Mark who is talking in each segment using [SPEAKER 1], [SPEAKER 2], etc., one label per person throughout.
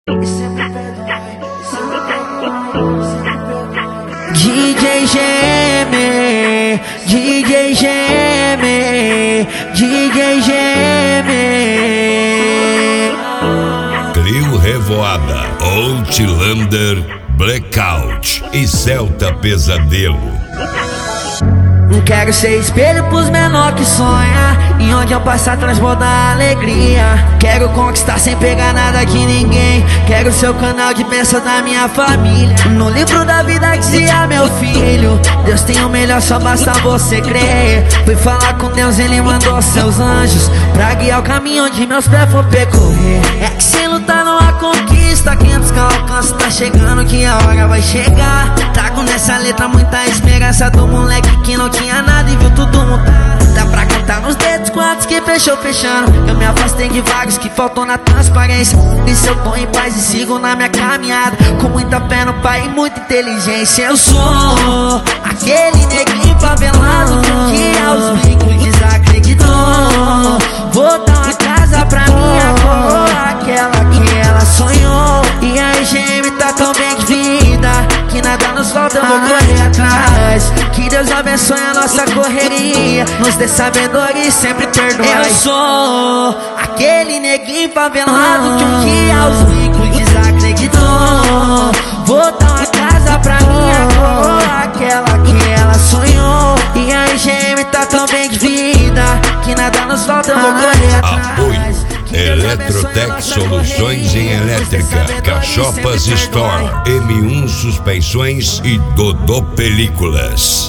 [SPEAKER 1] DJ GM, DJ GM, DJ GM.
[SPEAKER 2] Trio Revoada, Outlander, Blackout e Celta Pesadelo.
[SPEAKER 1] Não quero ser espelho pros menor que sonha, e onde eu passar transbordar alegria. Quero conquistar sem pegar nada de ninguém. Quero ser o canal de bênção da minha família. No livro da vida dizia meu filho: Deus tem o melhor, só basta você crer. Fui falar com Deus, ele mandou seus anjos pra guiar o caminho onde meus pés for percorrer. É que sem lutar não há conquista, 500 que alcanço, tá chegando que a hora vai chegar. Trago nessa letra muita esperança do moleque que não tinha nada e viu tudo mudar. Dá pra contar nos dedos quantos que fechou fechando. Eu me afastei de vários que faltou na transparência. E se eu tô em paz e sigo na minha caminhada, com muita fé no pai e muita inteligência. Eu sou aquele neguinho favelado que aos bicos desacreditou. Vou dar uma casa pra minha coroa, aquela que ela sonhou. E a EGM tá tão bem de vida que nada nos falta, eu vou correr atrás. Que Deus abençoe a nossa correria, nos dê sabedoria e sempre perdoe. Eu sou aquele neguinho favelado que um dia aos bicos desacreditou. Vou dar uma casa pra minha coroa, aquela que ela sonhou. E a EGM tá tão bem de vida que nada nos falta, eu vou correr atrás.
[SPEAKER 2] Apoio Eletrotec Soluções em Elétrica, Cachopas Store, M1 Suspensões e Dodô Películas.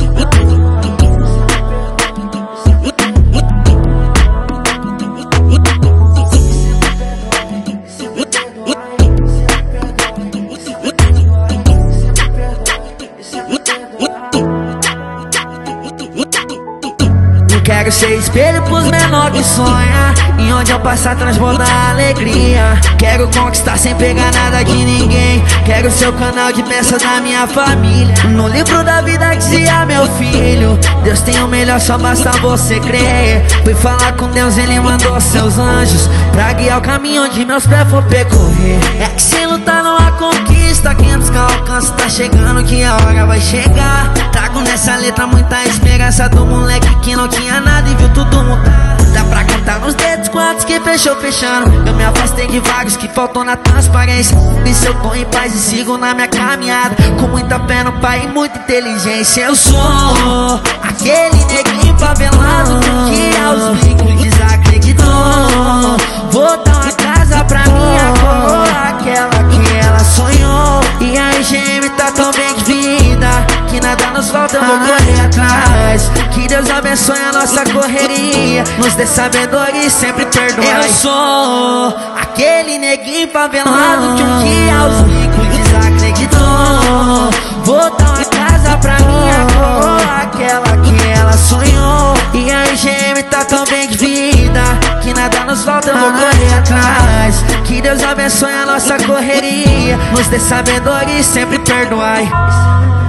[SPEAKER 1] Quero ser espelho pros menor que sonha, e onde eu passar transbordar alegria. Quero conquistar sem pegar nada de ninguém. Quero ser o canal de bênção da minha família. No livro da vida dizia meu filho: Deus tem o melhor, só basta você crer. Fui falar com Deus, ele mandou seus anjos pra guiar o caminho onde meus pés for percorrer. É que sem lutar não há conquista, 500 que alcanço, tá chegando que a hora vai chegar. Trago nessa letra muita esperança do moleque que não tinha nada e viu tudo mudar. Dá pra contar nos dedos quantos que fechou fechando. Eu me afastei de vários que faltou na transparência. E se eu tô em paz e sigo na minha caminhada, com muita fé no pai e muita inteligência. Eu sou aquele neguinho favelado que aos bicos desacreditou. Vou dar uma casa pra minha coroa, aquela que ela sonhou. E a EGM tá tão bem de vida que nada nos falta, eu vou correr atrás. Que Deus abençoe a nossa correria, nos dê sabedoria e sempre perdoe. Eu sou aquele neguinho favelado que um dia aos bicos desacreditou. Vou dar uma casa pra minha coroa, aquela que ela sonhou. E a EGM tá tão bem de vida que nada nos falta, eu vou correr atrás. Que Deus abençoe a nossa correria, nos dê sabedoria e sempre perdoe.